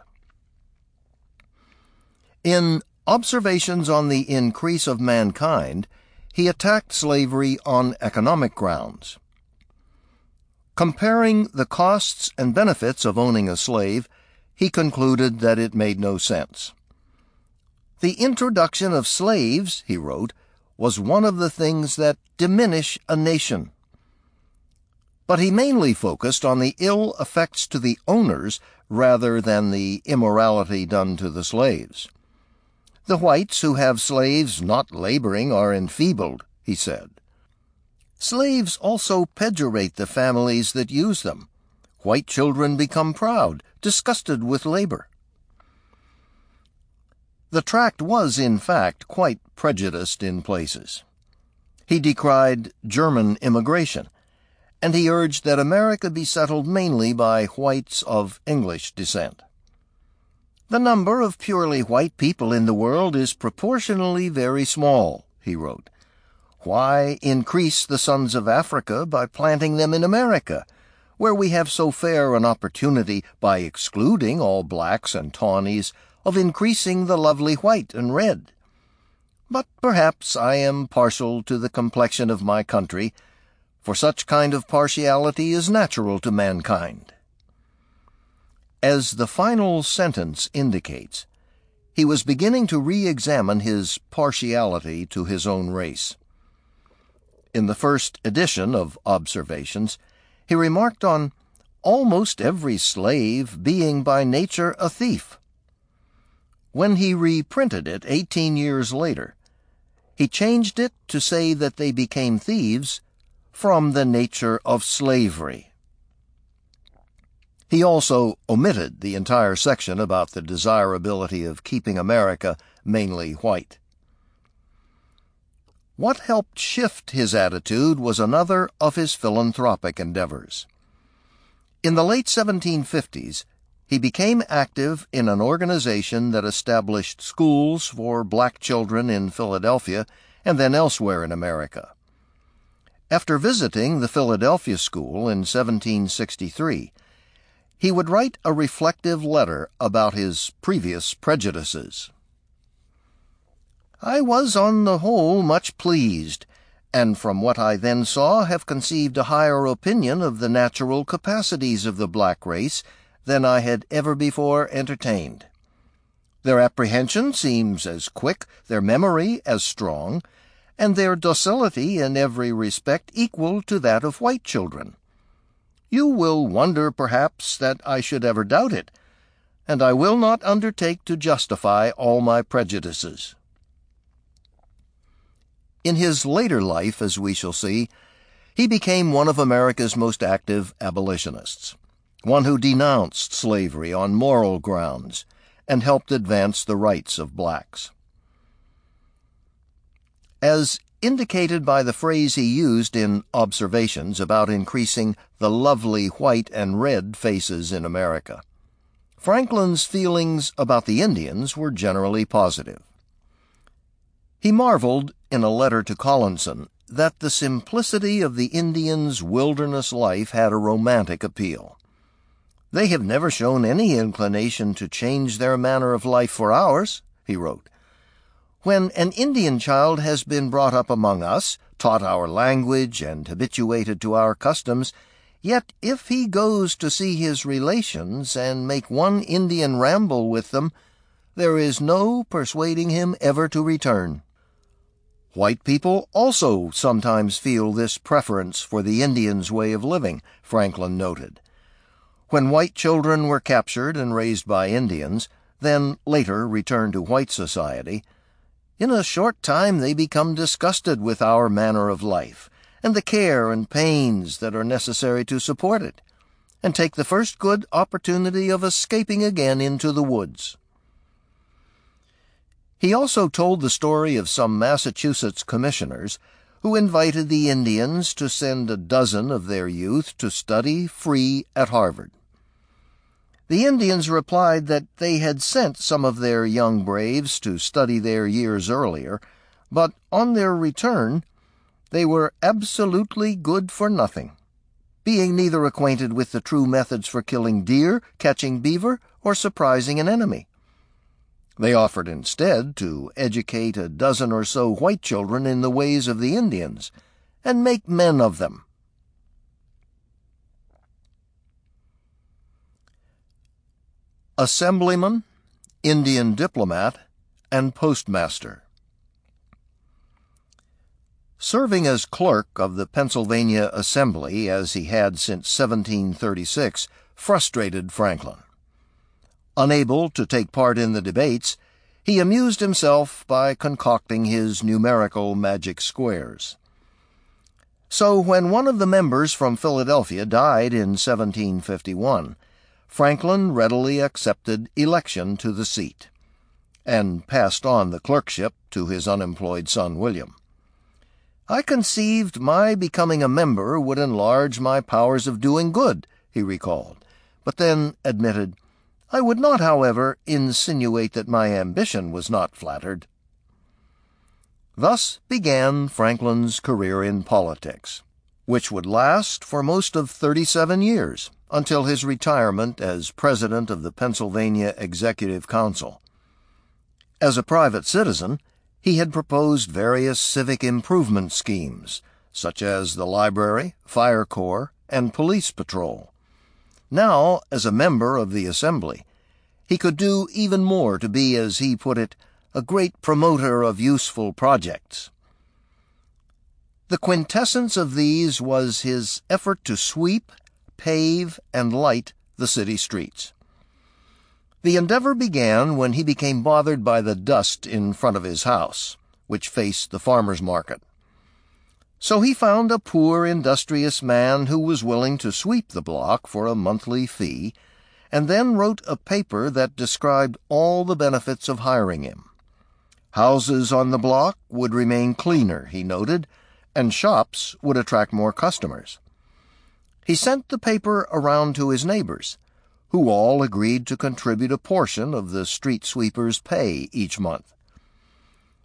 In Observations on the Increase of Mankind, he attacked slavery on economic grounds. Comparing the costs and benefits of owning a slave, he concluded that it made no sense. The introduction of slaves, he wrote, was one of the things that diminish a nation. But he mainly focused on the ill effects to the owners rather than the immorality done to the slaves. The whites who have slaves not laboring are enfeebled, he said. Slaves also pejorate the families that use them. White children become proud, disgusted with labor. The tract was, in fact, quite prejudiced in places. He decried German immigration, and he urged that America be settled mainly by whites of English descent. The number of purely white people in the world is proportionally very small, he wrote. Why increase the sons of Africa by planting them in America, where we have so fair an opportunity, by excluding all blacks and tawnies, of increasing the lovely white and red? But perhaps I am partial to the complexion of my country, for such kind of partiality is natural to mankind. As the final sentence indicates, he was beginning to re-examine his partiality to his own race. In the first edition of Observations, he remarked on almost every slave being by nature a thief. When he reprinted it 18 years later, he changed it to say that they became thieves from the nature of slavery. He also omitted the entire section about the desirability of keeping America mainly white. What helped shift his attitude was another of his philanthropic endeavors. In the late 1750s, he became active in an organization that established schools for black children in Philadelphia and then elsewhere in America. After visiting the Philadelphia School in 1763, he would write a reflective letter about his previous prejudices. I was on the whole much pleased, and from what I then saw have conceived a higher opinion of the natural capacities of the black race than I had ever before entertained. Their apprehension seems as quick, their memory as strong, and their docility in every respect equal to that of white children. You will wonder, perhaps, that I should ever doubt it, and I will not undertake to justify all my prejudices. In his later life, as we shall see, he became one of America's most active abolitionists, one who denounced slavery on moral grounds and helped advance the rights of blacks. As indicated by the phrase he used in Observations about increasing the lovely white and red faces in America, Franklin's feelings about the Indians were generally positive. He marveled, in a letter to Collinson, that the simplicity of the Indians' wilderness life had a romantic appeal. They have never shown any inclination to change their manner of life for ours, he wrote. When an Indian child has been brought up among us, taught our language, and habituated to our customs, yet if he goes to see his relations and make one Indian ramble with them, there is no persuading him ever to return. White people also sometimes feel this preference for the Indian's way of living, Franklin noted. When white children were captured and raised by Indians, then later returned to white society, in a short time they become disgusted with our manner of life, and the care and pains that are necessary to support it, and take the first good opportunity of escaping again into the woods. He also told the story of some Massachusetts commissioners who invited the Indians to send a dozen of their youth to study free at Harvard. The Indians replied that they had sent some of their young braves to study there years earlier, but on their return they were absolutely good for nothing, being neither acquainted with the true methods for killing deer, catching beaver, or surprising an enemy. They offered instead to educate a dozen or so white children in the ways of the Indians, and make men of them. Assemblyman, Indian diplomat, and postmaster. Serving as clerk of the Pennsylvania Assembly, as he had since 1736, frustrated Franklin. Unable to take part in the debates, he amused himself by concocting his numerical magic squares. So when one of the members from Philadelphia died in 1751, Franklin readily accepted election to the seat, and passed on the clerkship to his unemployed son William. I conceived my becoming a member would enlarge my powers of doing good, he recalled, but then admitted, I would not, however, insinuate that my ambition was not flattered. Thus began Franklin's career in politics, which would last for most of 37 years, until his retirement as president of the Pennsylvania Executive Council. As a private citizen, he had proposed various civic improvement schemes, such as the library, fire corps, and police patrol. Now, as a member of the Assembly, he could do even more to be, as he put it, a great promoter of useful projects. The quintessence of these was his effort to sweep, pave, and light the city streets. The endeavor began when he became bothered by the dust in front of his house, which faced the farmer's market. So he found a poor, industrious man who was willing to sweep the block for a monthly fee, and then wrote a paper that described all the benefits of hiring him. Houses on the block would remain cleaner, he noted, and shops would attract more customers. He sent the paper around to his neighbors, who all agreed to contribute a portion of the street sweeper's pay each month.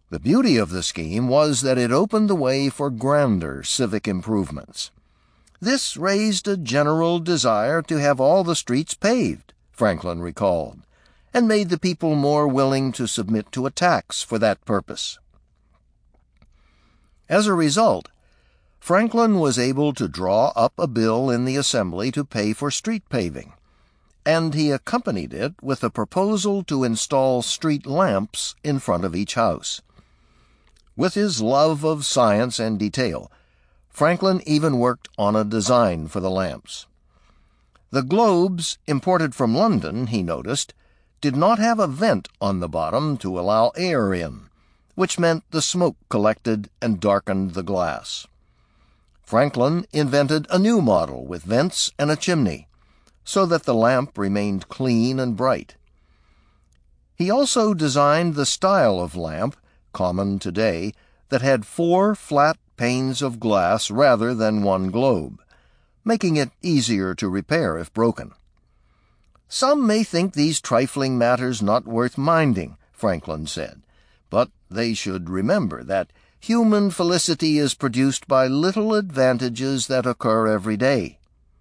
The beauty of the scheme was that it opened the way for grander civic improvements. This raised a general desire to have all the streets paved, Franklin recalled, and made the people more willing to submit to a tax for that purpose. As a result, Franklin was able to draw up a bill in the Assembly to pay for street paving, and he accompanied it with a proposal to install street lamps in front of each house. With his love of science and detail, Franklin even worked on a design for the lamps. The globes, imported from London, he noticed, did not have a vent on the bottom to allow air in, which meant the smoke collected and darkened the glass. Franklin invented a new model with vents and a chimney, so that the lamp remained clean and bright. He also designed the style of lamp, common today, that had 4 flat panes of glass rather than one globe, making it easier to repair if broken. Some may think these trifling matters not worth minding, Franklin said, but they should remember that human felicity is produced by little advantages that occur every day.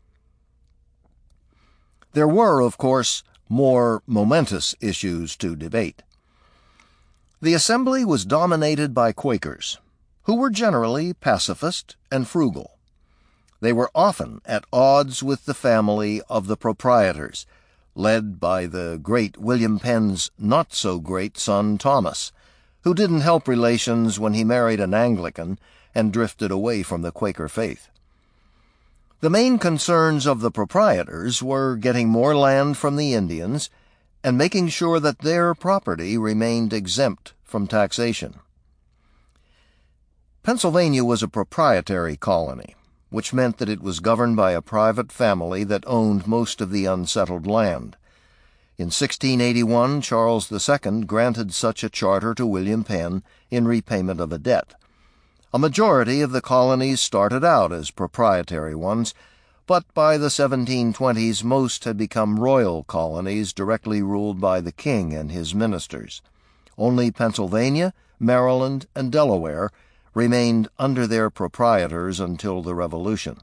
There were, of course, more momentous issues to debate. The Assembly was dominated by Quakers, who were generally pacifist and frugal. They were often at odds with the family of the proprietors, led by the great William Penn's not-so-great son Thomas, who didn't help relations when he married an Anglican and drifted away from the Quaker faith. The main concerns of the proprietors were getting more land from the Indians and making sure that their property remained exempt from taxation. Pennsylvania was a proprietary colony, which meant that it was governed by a private family that owned most of the unsettled land. In 1681, Charles II granted such a charter to William Penn in repayment of a debt. A majority of the colonies started out as proprietary ones, but by the 1720s most had become royal colonies directly ruled by the king and his ministers. Only Pennsylvania, Maryland, and Delaware remained under their proprietors until the Revolution.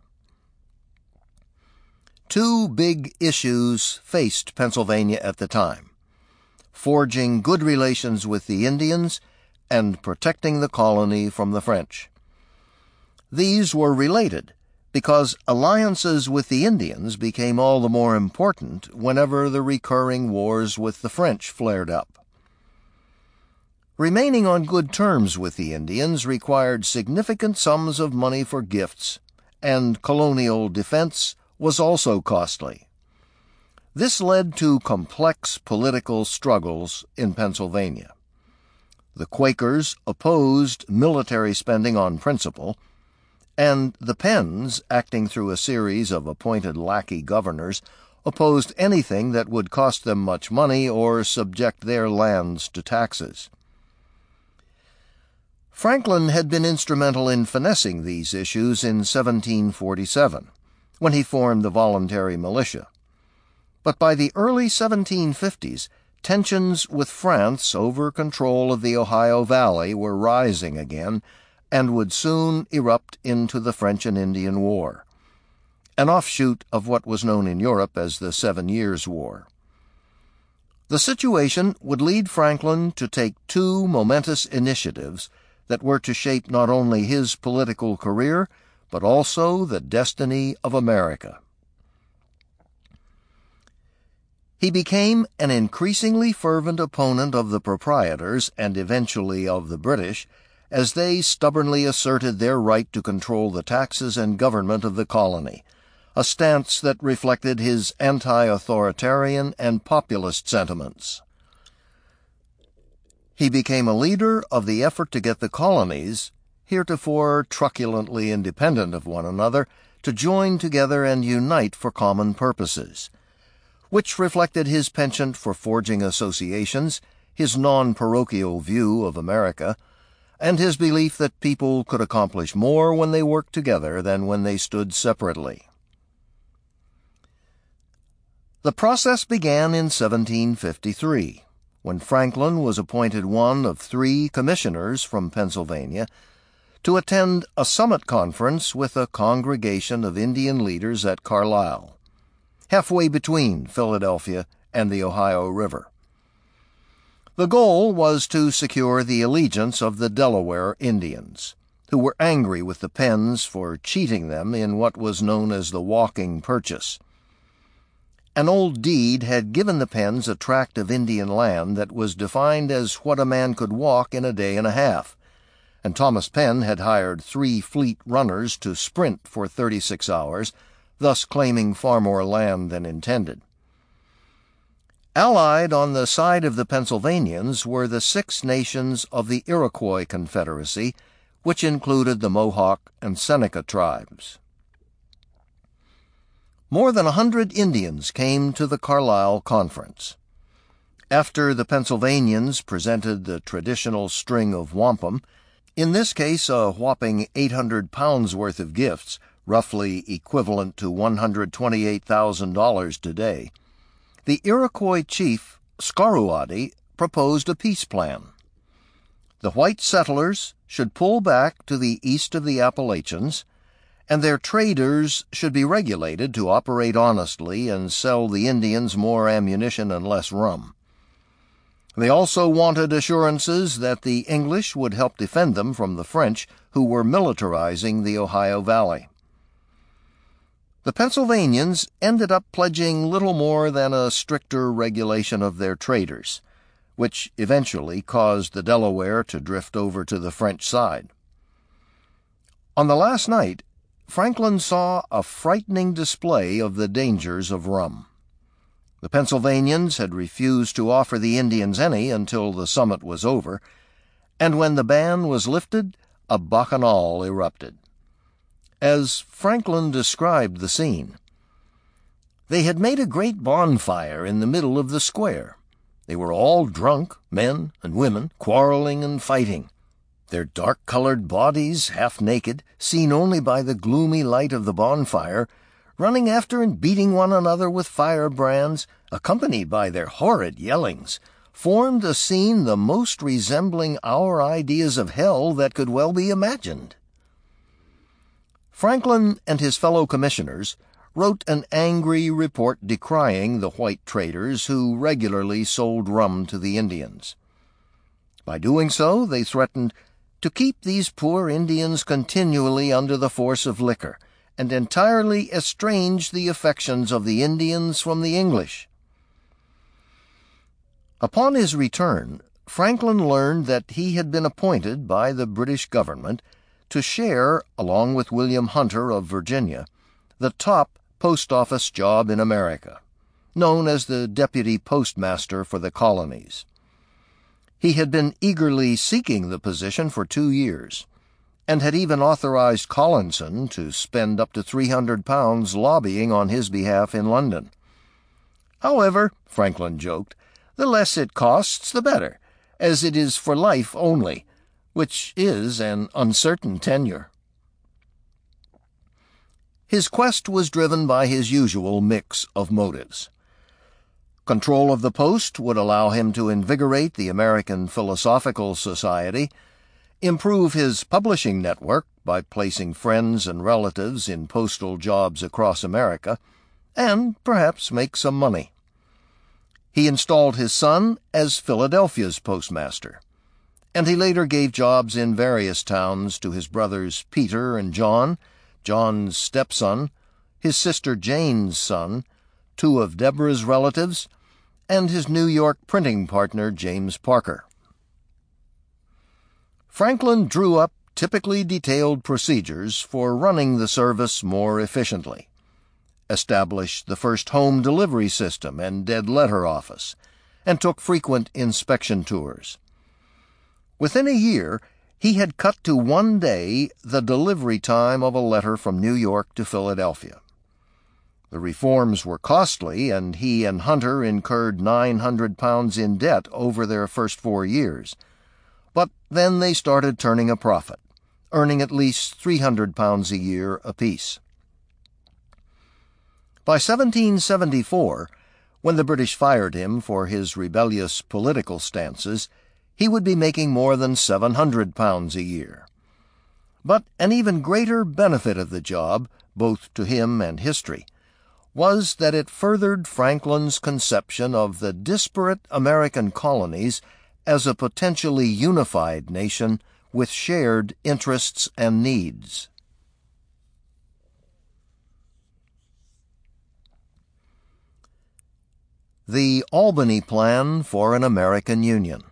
2 big issues faced Pennsylvania at the time: forging good relations with the Indians and protecting the colony from the French. These were related because alliances with the Indians became all the more important whenever the recurring wars with the French flared up. Remaining on good terms with the Indians required significant sums of money for gifts, and colonial defense was also costly. This led to complex political struggles in Pennsylvania. The Quakers opposed military spending on principle, and the Penns, acting through a series of appointed lackey governors, opposed anything that would cost them much money or subject their lands to taxes. Franklin had been instrumental in finessing these issues in 1747, when he formed the voluntary militia. But by the early 1750s, tensions with France over control of the Ohio Valley were rising again and would soon erupt into the French and Indian War, an offshoot of what was known in Europe as the 7 Years' War. The situation would lead Franklin to take 2 momentous initiatives that were to shape not only his political career, but also the destiny of America. He became an increasingly fervent opponent of the proprietors and eventually of the British, as they stubbornly asserted their right to control the taxes and government of the colony, a stance that reflected his anti-authoritarian and populist sentiments. He became a leader of the effort to get the colonies, heretofore truculently independent of one another, to join together and unite for common purposes, which reflected his penchant for forging associations, his non-parochial view of America, and his belief that people could accomplish more when they worked together than when they stood separately. The process began in 1753, when Franklin was appointed one of 3 commissioners from Pennsylvania to attend a summit conference with a congregation of Indian leaders at Carlisle, halfway between Philadelphia and the Ohio River. The goal was to secure the allegiance of the Delaware Indians, who were angry with the Penns for cheating them in what was known as the walking purchase. An old deed had given the Penns a tract of Indian land that was defined as what a man could walk in a day and a half, and Thomas Penn had hired 3 fleet runners to sprint for 36 hours, thus claiming far more land than intended. Allied on the side of the Pennsylvanians were the 6 nations of the Iroquois Confederacy, which included the Mohawk and Seneca tribes. More than 100 Indians came to the Carlisle Conference. After the Pennsylvanians presented the traditional string of wampum, in this case a whopping 800 pounds worth of gifts, roughly equivalent to $128,000 today, the Iroquois chief Skaruaddi proposed a peace plan. The white settlers should pull back to the east of the Appalachians, and their traders should be regulated to operate honestly and sell the Indians more ammunition and less rum. They also wanted assurances that the English would help defend them from the French, who were militarizing the Ohio Valley. The Pennsylvanians ended up pledging little more than a stricter regulation of their traders, which eventually caused the Delaware to drift over to the French side. On the last night, Franklin saw a frightening display of the dangers of rum. The Pennsylvanians had refused to offer the Indians any until the summit was over, and when the ban was lifted, a bacchanal erupted. As Franklin described the scene, they had made a great bonfire in the middle of the square. They were all drunk, men and women, quarreling and fighting. Their dark-colored bodies, half naked, seen only by the gloomy light of the bonfire, running after and beating one another with firebrands, accompanied by their horrid yellings, formed a scene the most resembling our ideas of hell that could well be imagined. Franklin and his fellow commissioners wrote an angry report decrying the white traders who regularly sold rum to the Indians. By doing so, they threatened to keep these poor Indians continually under the force of liquor, and entirely estrange the affections of the Indians from the English. Upon his return, Franklin learned that he had been appointed by the British government to share, along with William Hunter of Virginia, the top post office job in America, known as the Deputy Postmaster for the Colonies. He had been eagerly seeking the position for 2 years, and had even authorized Collinson to spend up to £300 lobbying on his behalf in London. However, Franklin joked, the less it costs, the better, as it is for life only, which is an uncertain tenure. His quest was driven by his usual mix of motives. Control of the post would allow him to invigorate the American Philosophical Society, improve his publishing network by placing friends and relatives in postal jobs across America, and perhaps make some money. He installed his son as Philadelphia's postmaster, and he later gave jobs in various towns to his brothers Peter and John, John's stepson, his sister Jane's son, 2 of Deborah's relatives, and his New York printing partner James Parker. Franklin drew up typically detailed procedures for running the service more efficiently, established the first home delivery system and dead letter office, and took frequent inspection tours. Within a year, he had cut to 1 day the delivery time of a letter from New York to Philadelphia. The reforms were costly, and he and Hunter incurred £900 in debt over their first 4 years. But then they started turning a profit, earning at least £300 a year apiece. By 1774, When the British fired him for his rebellious political stances, he would be making more than £700 a year. But an even greater benefit of the job, both to him and history, was that it furthered Franklin's conception of the disparate American colonies as a potentially unified nation with shared interests and needs. The Albany Plan for an American Union.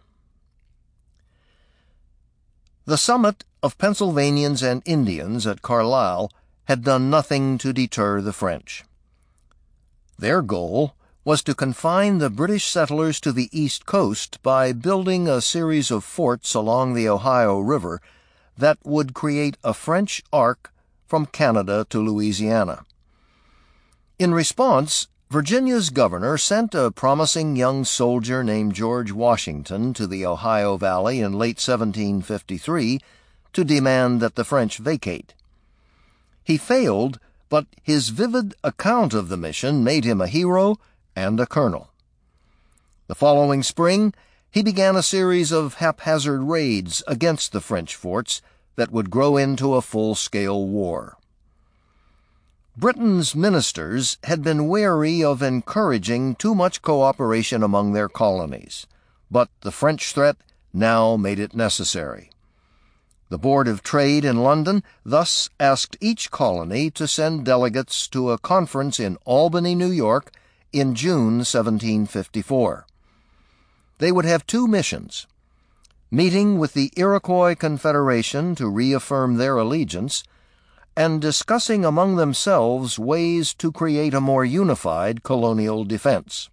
The summit of Pennsylvanians and Indians at Carlisle had done nothing to deter the French. Their goal was to confine the British settlers to the East Coast by building a series of forts along the Ohio River that would create a French arc from Canada to Louisiana. In response, Virginia's governor sent a promising young soldier named George Washington to the Ohio Valley in late 1753 to demand that the French vacate. He failed, but his vivid account of the mission made him a hero and a colonel. The following spring, he began a series of haphazard raids against the French forts that would grow into a full-scale war. Britain's ministers had been wary of encouraging too much cooperation among their colonies, but the French threat now made it necessary. The Board of Trade in London thus asked each colony to send delegates to a conference in Albany, New York, in June 1754. They would have two missions: meeting with the Iroquois Confederation to reaffirm their allegiance, and discussing among themselves ways to create a more unified colonial defense.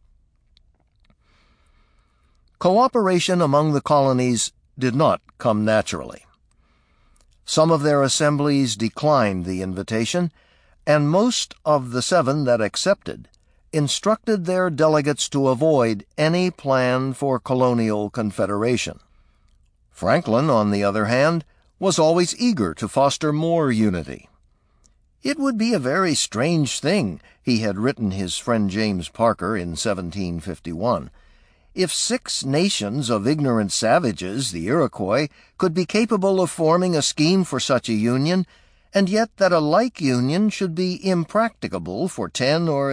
Cooperation among the colonies did not come naturally. Some of their assemblies declined the invitation, and most of the 7 that accepted instructed their delegates to avoid any plan for colonial confederation. Franklin, on the other hand, was always eager to foster more unity. It would be a very strange thing, he had written his friend James Parker in 1751, if 6 nations of ignorant savages, the Iroquois, could be capable of forming a scheme for such a union, and yet that a like union should be impracticable for 10 or